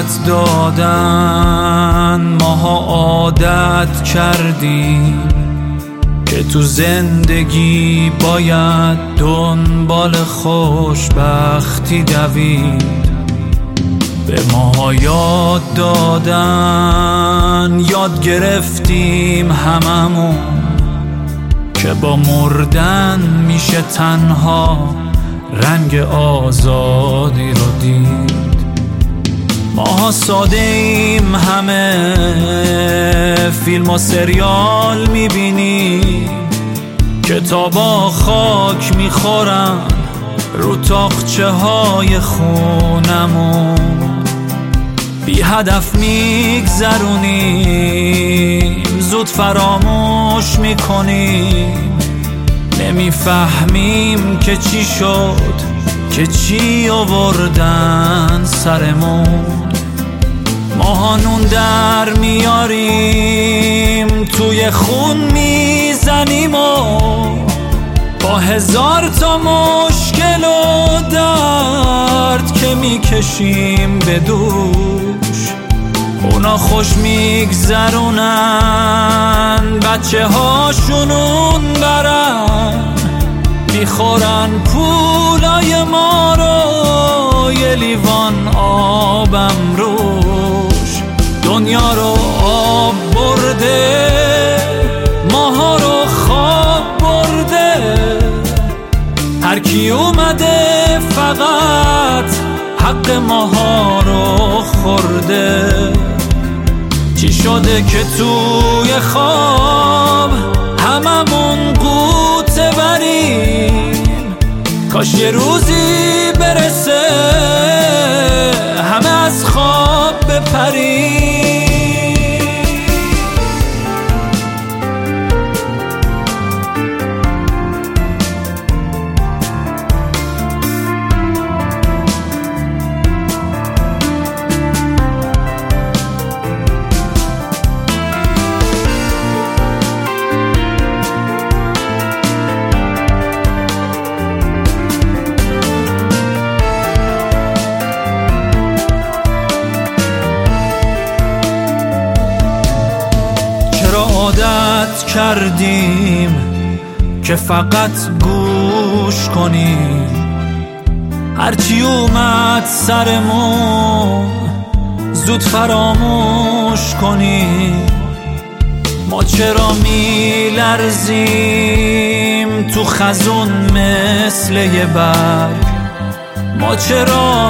فقط دادن ماها عادت کردیم که تو زندگی باید دنبال خوشبختی دوید. به ماها یاد دادن، یاد گرفتیم هممون که با مردن میشه تنها رنگ آزادی رو دید. ماها ساده ایم، همه فیلم و سریال میبینیم، کتابا خاک میخورن رو تاقچه های خونمون، بی هدف میگذرونیم، زود فراموش میکنیم، نمیفهمیم که چی شد، که چی آوردن سرمون. ماها نون در میاریم، توی خون میزنیم و با هزار تا مشکل و درد که میکشیم به دوش. اونا خوش میگذرونن، بچه هاشونون برن، میخورن پولای ما رو، یه لیوان آبم روش. دنیا رو آب برده، ماها رو خواب برده، هر کی اومده فقط حق ماها رو خورده. چی شده که توی خواب هممون قوطه بریم، کاش یه روزی برسه همه از خواب بپریم. عادت کردیم که فقط گوش کنیم، هرچی اومد سرمون زود فراموش کنیم. ما چرا میلرزیم تو خزون مثل یه برگ، ما چرا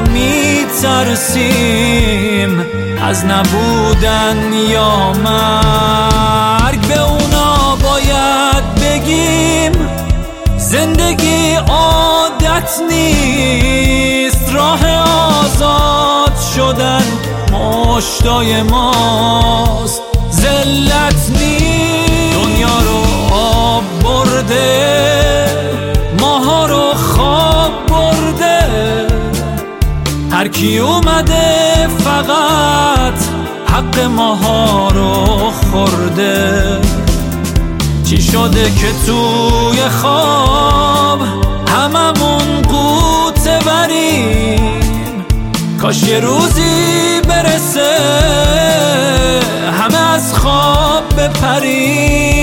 میترسیم از نبودن یا مرگ. به اونا باید بگیم زندگی عادت نیست، راه آزاد شدن مشتای ماست، ذلت نیست. دنیا رو آب برده، ماها رو خواب برده، هر کی اومده فقط حق ماها رو خورده. چی شده که توی خواب هممون قوطه بریم، کاش یه روزی برسه همه از خواب بپریم.